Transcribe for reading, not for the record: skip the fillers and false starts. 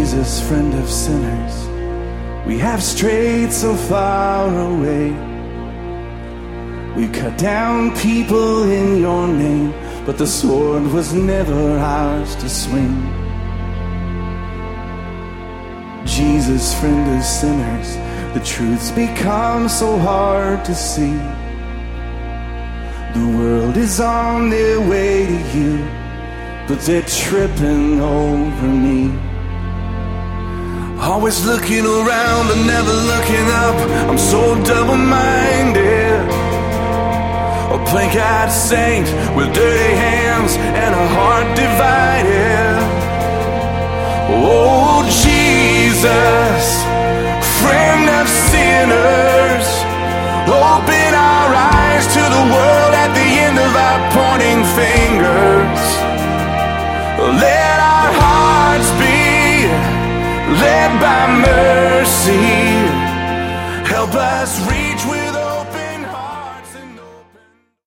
Jesus, friend of sinners, we have strayed so far away. We cut down people in your name, but the sword was never ours to swing. Jesus, friend of sinners, the truth's become so hard to see. The world is on their way to you, but they're tripping over me. Always looking around but never looking up. I'm so double-minded, a plain-eyed saint with dirty hands and a heart divided. Oh Jesus, friend of sinners, open our eyes to the world at the end of our pointing fingers. Let our hearts be led by mercy. Help us read